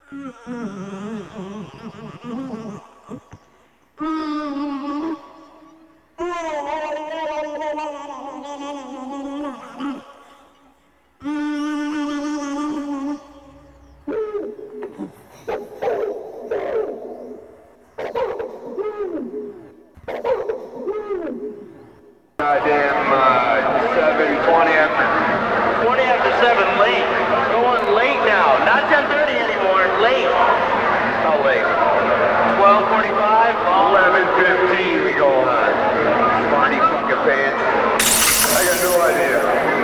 Goddamn 7:20 after 20 after 7 late. Going late now. Not 10:30 anymore. Late. How late? 12:45. 11:15 we go on. Smarty fucking pants. I got no idea.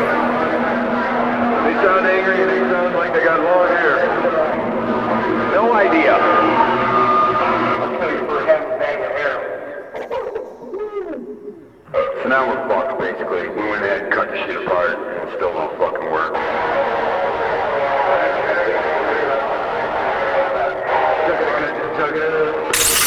They sound angry and they sound like they got long hair. No idea. I'll tell you for half a bag of hair. So now we're fucked, basically. We went ahead and cut the shit apart, and it still don't fucking work. Chug it.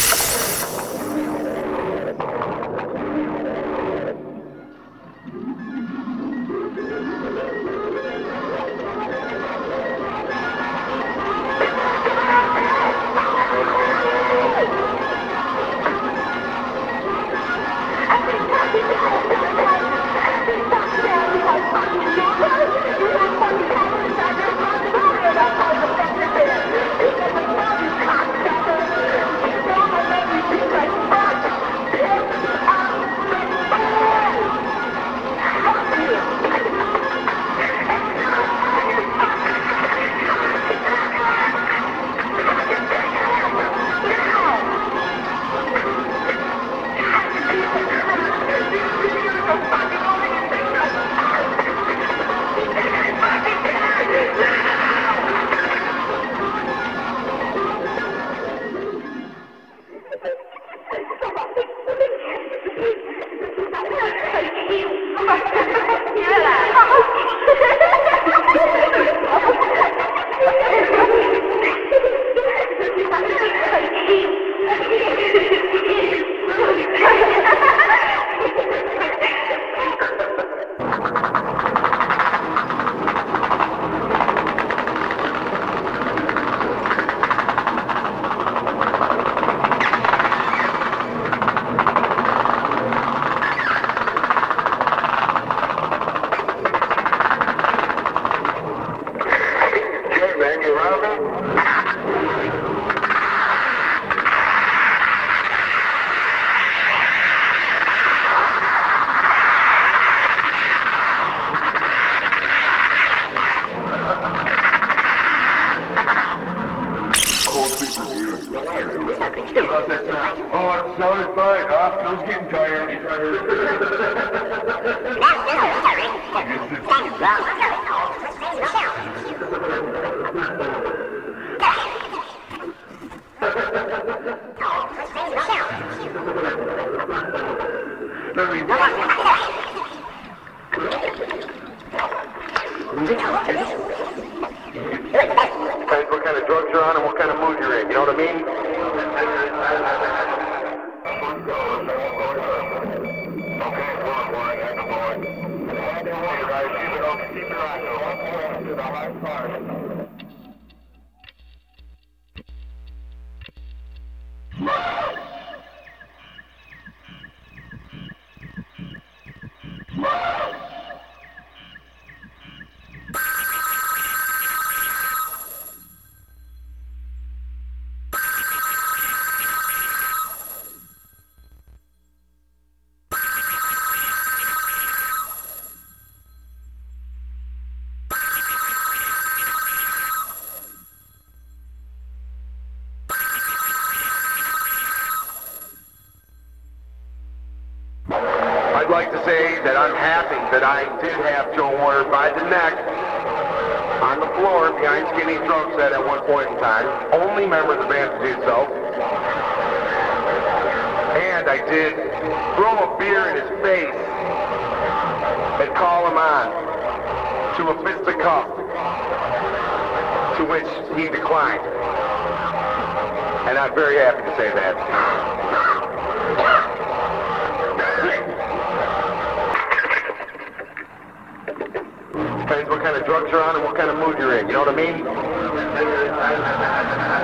Oh, it sounded fine. I was getting tired. Depends what kind of drugs you're on and what kind of mood you're in, you know what I mean? I'd like to say that I'm happy that I did have Joe Warner by the neck on the floor behind Skinny Drum Set at one point in time. Only member of the band to do so. And I did throw a beer in his face and call him on to a fisticuff, to which he declined. And I'm very happy to say that. Depends what kind of drugs you're on and what kind of mood you're in, you know what I mean?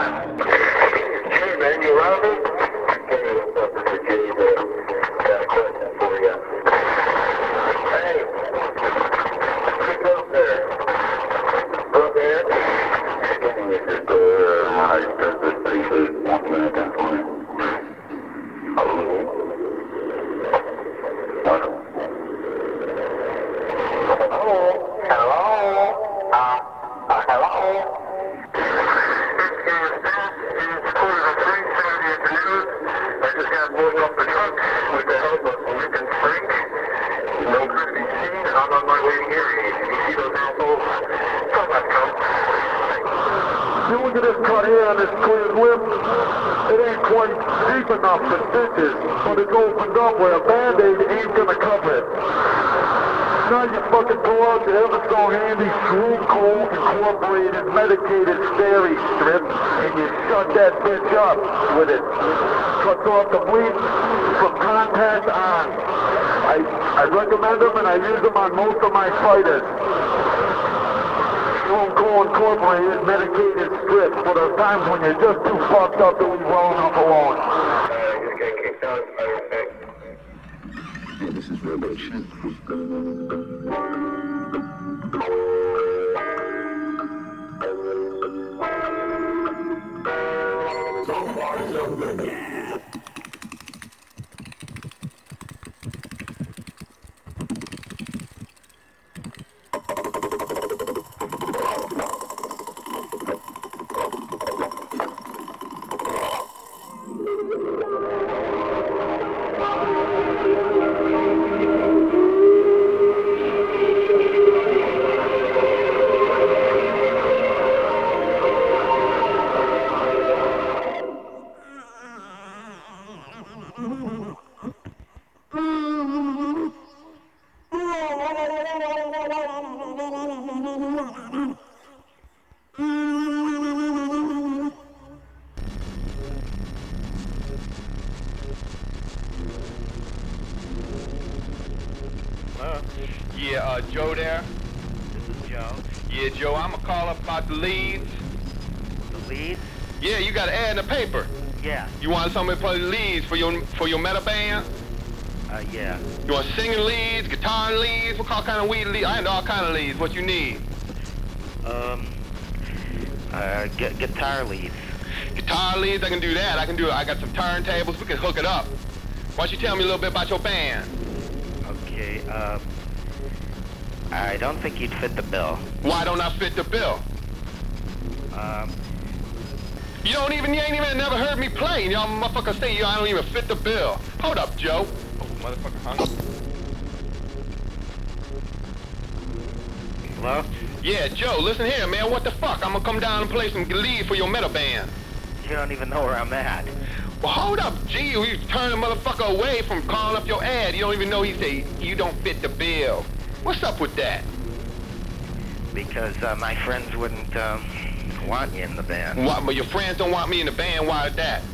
You look at this cut here on this clear lip, it ain't quite deep enough for stitches, but it's opened up where a Band-Aid ain't gonna cover it. Now you fucking pull out your ever so handy Swoon Cold Incorporated medicated steri strip and you shut that bitch up with it. Cuts off the bleed from contact on. I recommend them and I use them on most of my fighters. Swoon Cold Incorporated medicated strips for those times when you're just too fucked up to leave well enough alone. Just get kicked out, I think. Hey, this is real good shit. So far, so good. Yeah, Joe there? This is Joe. Yeah, Joe, I'ma call up about the leads. The lead? Yeah, you got an ad in the paper. Yeah. You want somebody to play the leads for your metal band? Yeah. You want singing leads, guitar leads? What kind of weed leads? I had all kind of leads. What you need? Guitar leads. Guitar leads, I can do that. I got some turntables. We can hook it up. Why don't you tell me a little bit about your band? Okay, I don't think you'd fit the bill. Why don't I fit the bill? You ain't even never heard me play. Y'all motherfuckers say I don't even fit the bill. Hold up, Joe. Oh, motherfucker hung up. Hello? Yeah, Joe, listen here, man. What the fuck? I'm gonna come down and play some lead for your metal band. You don't even know where I'm at. Well, hold up, G. You turn the motherfucker away from calling up your ad. You don't even know he say you don't fit the bill. What's up with that? Because my friends wouldn't want you in the band. What? But your friends don't want me in the band. Why is that?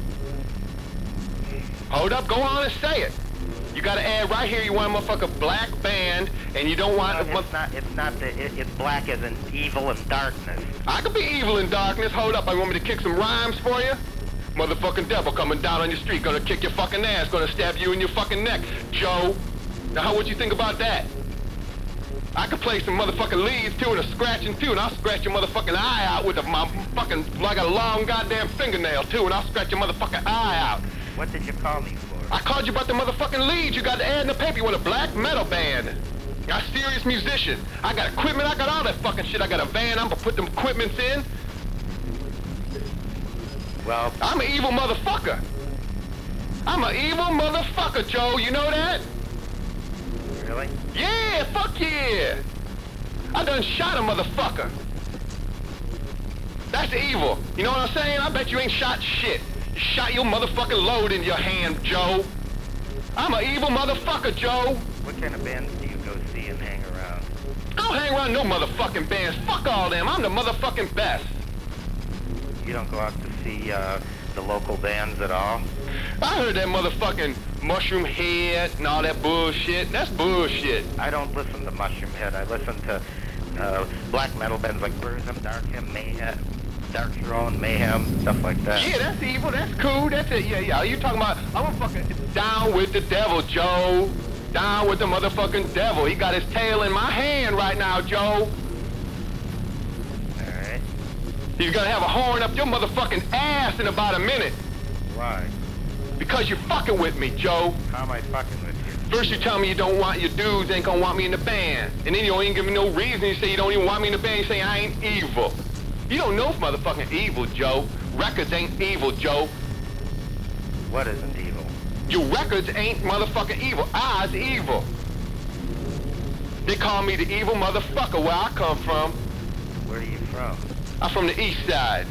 Hold up, go on and say it. You got an ad right here. You want a motherfucker black band, and you don't want. It's black as in evil and darkness. I could be evil in darkness. Hold up, I want me to kick some rhymes for you. Motherfucking devil coming down on your street, gonna kick your fucking ass, gonna stab you in your fucking neck, Joe. Now, what you think about that? I could play some motherfucking leads too, and a scratching too, and I'll scratch your motherfucking eye out with my fucking, like a long goddamn fingernail too, and I'll scratch your motherfucking eye out. What did you call me for? I called you about the motherfucking leads. You got the ad in the paper. You want a black metal band. I'm a serious musician. I got equipment. I got all that fucking shit. I got a van. I'm gonna put them equipments in. Well, I'm an evil motherfucker. I'm an evil motherfucker, Joe. You know that? really? Yeah, fuck yeah. I done shot a motherfucker. That's evil. You know what I'm saying? I bet you ain't shot shit. You shot your motherfucking load in your hand, Joe. I'm an evil motherfucker, Joe. What kind of bands do you go see and hang around? I don't hang around no motherfucking bands. Fuck all them. I'm the motherfucking best. You don't go out to see the local bands at all? I heard that motherfucking Mushroom Head and all that bullshit. That's bullshit. I don't listen to Mushroom Head. I listen to black metal bands like Burzum, Darkhem, Mayhem, Dark Throne, Mayhem, stuff like that. Yeah, that's evil. That's cool. That's it. Yeah. You talking about, I'm a fucking down with the devil, Joe. Down with the motherfucking devil. He got his tail in my hand right now, Joe. Alright. He's gonna have a horn up your motherfucking ass in about a minute. Why? Because you're fucking with me, Joe. How am I fucking with you? First you tell me you don't want your dudes ain't gonna want me in the band. And then you don't even give me no reason. You say you don't even want me in the band. You say I ain't evil. You don't know motherfucking evil, Joe. Records ain't evil, Joe. What isn't evil? Your records ain't motherfucking evil. I's evil. They call me the evil motherfucker where I come from. Where are you from? I'm from the east side.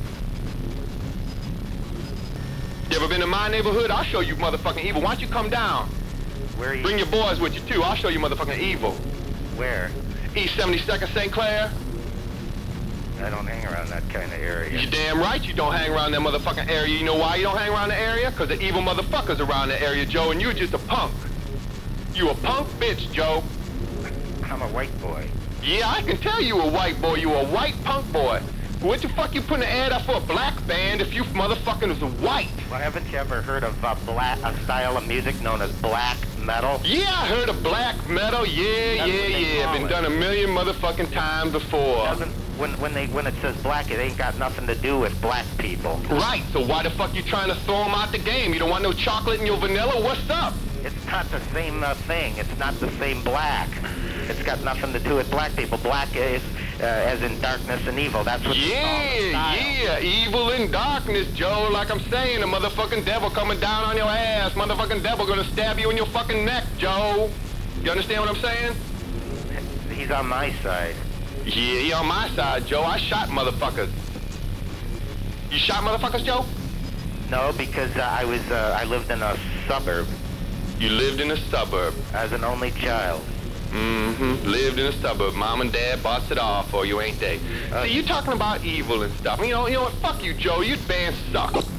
You ever been to my neighborhood? I'll show you motherfucking evil. Why don't you come down? Where are you? Bring your boys with you too. I'll show you motherfucking evil. Where? East 72nd St. Clair. I don't hang around that kind of area. You damn right you don't hang around that motherfucking area. You know why you don't hang around the area? Because the evil motherfuckers around the area, Joe, and you're just a punk. You a punk bitch, Joe. I'm a white boy. Yeah, I can tell you a white boy. You a white punk boy. What the fuck you putting an ad up for a black band if you motherfucking was white? Well, haven't you ever heard of a style of music known as black metal? Yeah, I heard of black metal. Yeah. Been done a million motherfucking times before. When it says black, it ain't got nothing to do with black people. Right, so why the fuck you trying to throw them out the game? You don't want no chocolate in your vanilla? What's up? It's not the same thing. It's not the same black. It's got nothing to do with black people. Black is as in darkness and evil. That's what Yeah, evil and darkness, Joe. Like I'm saying, the motherfucking devil coming down on your ass. Motherfucking devil gonna stab you in your fucking neck, Joe. You understand what I'm saying? He's on my side. Yeah, he on my side, Joe. I shot motherfuckers. You shot motherfuckers, Joe? No, because I lived in a suburb You lived in a suburb. as an only child. Mm-hmm. Lived in a suburb. Mom and Dad busted off for you, ain't they? See, you talking about evil and stuff. You know what? Fuck you, Joe. Your band sucks.